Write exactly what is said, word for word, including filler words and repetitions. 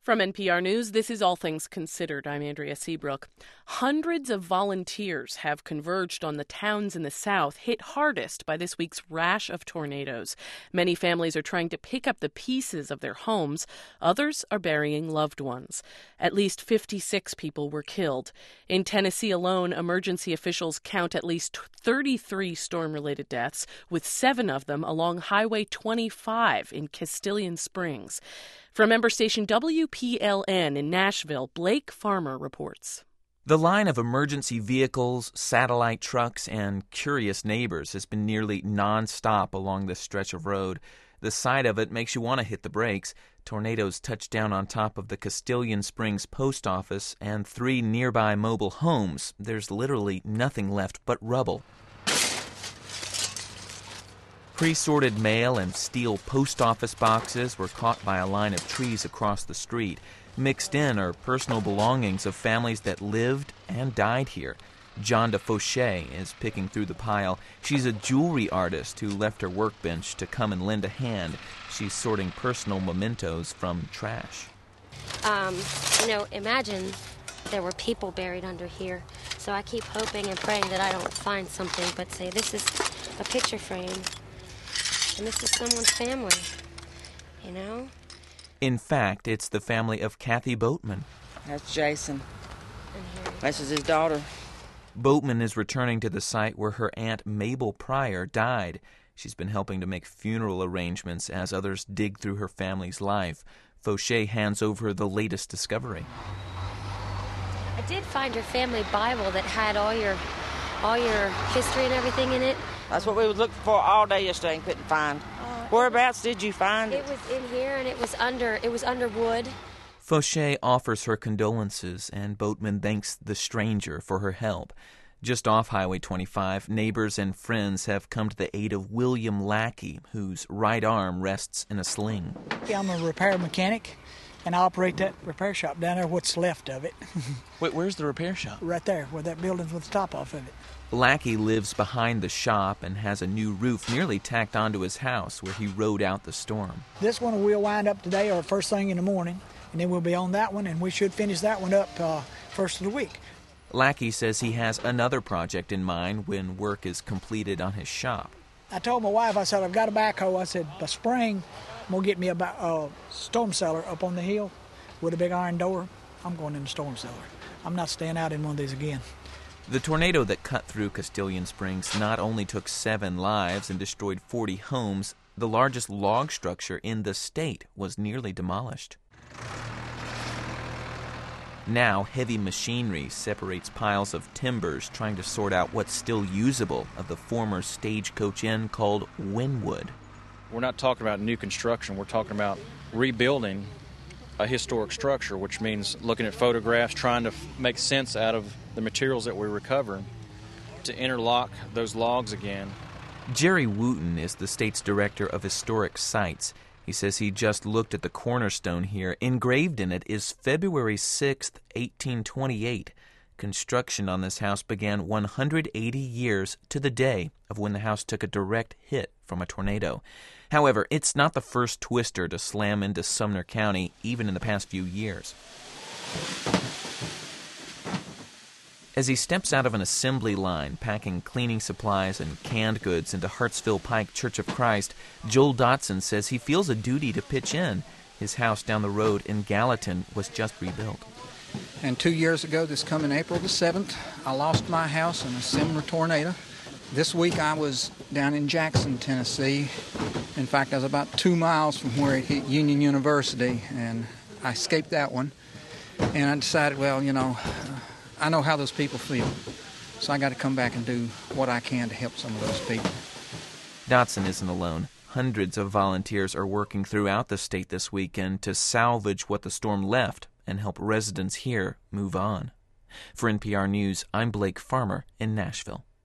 From N P R News, this is All Things Considered. I'm Andrea Seabrook. Hundreds of volunteers have converged on the towns in the South hit hardest by this week's rash of tornadoes. Many families are trying to pick up the pieces of their homes. Others are burying loved ones. At least fifty-six people were killed. In Tennessee alone, emergency officials count at least thirty-three storm-related deaths, with seven of them along Highway twenty-five in Castilian Springs. From member station W P L N in Nashville, Blake Farmer reports. The line of emergency vehicles, satellite trucks, and curious neighbors has been nearly nonstop along this stretch of road. The sight of it makes you want to hit the brakes. Tornadoes touched down on top of the Castilian Springs post office and three nearby mobile homes. There's literally nothing left but rubble. Pre-sorted mail and steel post office boxes were caught by a line of trees across the street. Mixed in are personal belongings of families that lived and died here. Jonda Fauché is picking through the pile. She's a jewelry artist who left her workbench to come and lend a hand. She's sorting personal mementos from trash. Um, you know, imagine there were people buried under here. So I keep hoping and praying that I don't find something, but say this is a picture frame. And this is someone's family, you know? In fact, it's the family of Kathy Boatman. That's Jason. This is his daughter. Boatman is returning to the site where her Aunt Mabel Pryor died. She's been helping to make funeral arrangements as others dig through her family's life. Fauché hands over the latest discovery. I did find your family Bible that had all your all your history and everything in it. That's what we was looking for all day yesterday and couldn't find. Uh, Whereabouts did you find it? It was in here, and it was under it was under wood. Fauché offers her condolences, and Boatman thanks the stranger for her help. Just off Highway twenty-five, neighbors and friends have come to the aid of William Lackey, whose right arm rests in a sling. I'm a repair mechanic, and I operate that repair shop down there, what's left of it. Wait, where's the repair shop? Right there, where that building's with the top off of it. Lackey lives behind the shop and has a new roof nearly tacked onto his house where he rode out the storm. This one we'll wind up today or first thing in the morning, and then we'll be on that one, and we should finish that one up uh, first of the week. Lackey says he has another project in mind when work is completed on his shop. I told my wife, I said, I've got a backhoe. I said, by spring, I'm going to get me a ba- uh, storm cellar up on the hill with a big iron door. I'm going in the storm cellar. I'm not staying out in one of these again. The tornado that cut through Castilian Springs not only took seven lives and destroyed forty homes, the largest log structure in the state was nearly demolished. Now, heavy machinery separates piles of timbers, trying to sort out what's still usable of the former Stagecoach Inn called Wynwood. We're not talking about new construction. We're talking about rebuilding a historic structure, which means looking at photographs, trying to f- make sense out of the materials that we're recovering to interlock those logs again. Jerry Wooten is the state's director of historic sites. He says he just looked at the cornerstone here. Engraved in it is February sixth, eighteen twenty-eight. Construction on this house began one hundred eighty years to the day of when the house took a direct hit from a tornado. However, it's not the first twister to slam into Sumner County, even in the past few years. As he steps out of an assembly line, packing cleaning supplies and canned goods into Hartsville Pike Church of Christ, Joel Dotson says he feels a duty to pitch in. His house down the road in Gallatin was just rebuilt. And two years ago, this coming April the seventh, I lost my house in a similar tornado. This week I was down in Jackson, Tennessee. In fact, I was about two miles from where it hit Union University, and I escaped that one. And I decided, well, you know, I know how those people feel, so I got to come back and do what I can to help some of those people. Dotson isn't alone. Hundreds of volunteers are working throughout the state this weekend to salvage what the storm left and help residents here move on. For N P R News, I'm Blake Farmer in Nashville.